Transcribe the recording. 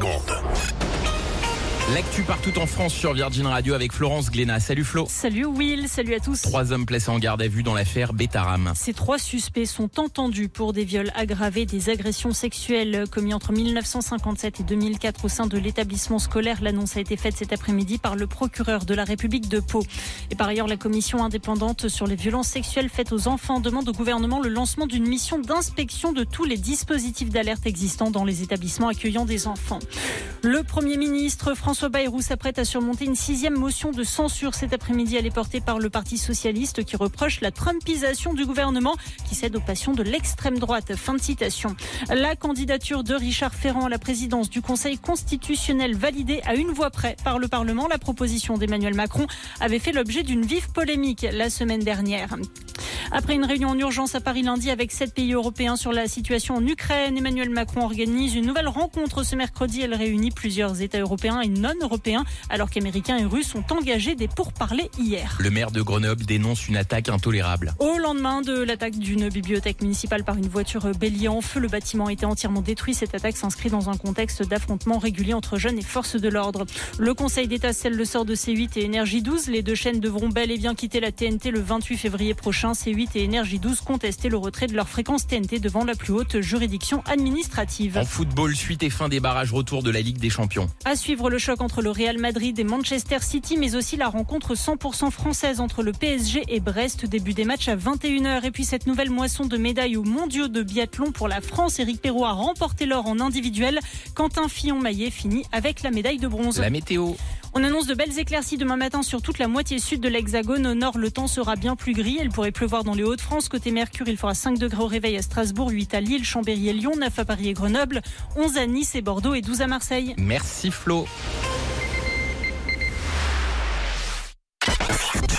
secondes. L'actu partout en France sur Virgin Radio avec Florence Glénat. Salut Flo. Salut Will, salut à tous. 3 hommes placés en garde à vue dans l'affaire Betaram. Ces 3 suspects sont entendus pour des viols aggravés, des agressions sexuelles commis entre 1957 et 2004 au sein de l'établissement scolaire. L'annonce a été faite cet après-midi par le procureur de la République de Pau. Et par ailleurs, la commission indépendante sur les violences sexuelles faites aux enfants demande au gouvernement le lancement d'une mission d'inspection de tous les dispositifs d'alerte existants dans les établissements accueillant des enfants. Le Premier ministre François Bayrou s'apprête à surmonter une 6e motion de censure cet après-midi. Elle est portée par le Parti socialiste qui reproche la trumpisation du gouvernement qui cède aux passions de l'extrême droite. Fin de citation. La candidature de Richard Ferrand à la présidence du Conseil constitutionnel validée à une voix près par le Parlement. La proposition d'Emmanuel Macron avait fait l'objet d'une vive polémique la semaine dernière. Après une réunion en urgence à Paris lundi avec 7 pays européens sur la situation en Ukraine, Emmanuel Macron organise une nouvelle rencontre ce mercredi. Elle réunit plusieurs États européens et non européens, alors qu'Américains et Russes ont engagé des pourparlers hier. Le maire de Grenoble dénonce une attaque intolérable. Au lendemain de l'attaque d'une bibliothèque municipale par une voiture bélier en feu, le bâtiment a été entièrement détruit. Cette attaque s'inscrit dans un contexte d'affrontements réguliers entre jeunes et forces de l'ordre. Le Conseil d'État scelle le sort de C8 et Énergie 12. Les 2 chaînes devront bel et bien quitter la TNT le 28 février prochain. C8 et Énergie 12 contestaient le retrait de leur fréquence TNT devant la plus haute juridiction administrative. En football, suite et fin des barrages retour de la Ligue des Champions. À suivre le choc entre le Real Madrid et Manchester City, mais aussi la rencontre 100% française entre le PSG et Brest. Début des matchs à 21h. Et puis cette nouvelle moisson de médailles aux mondiaux de biathlon pour la France. Éric Perrault a remporté l'or en individuel. Quentin Fillon-Maillet finit avec la médaille de bronze. La météo. On annonce de belles éclaircies demain matin sur toute la moitié sud de l'Hexagone. Au nord, le temps sera bien plus gris. Il pourrait pleuvoir dans les Hauts-de-France. Côté Mercure, il fera 5 degrés au réveil à Strasbourg, 8 à Lille, Chambéry et Lyon, 9 à Paris et Grenoble, 11 à Nice et Bordeaux et 12 à Marseille. Merci Flo.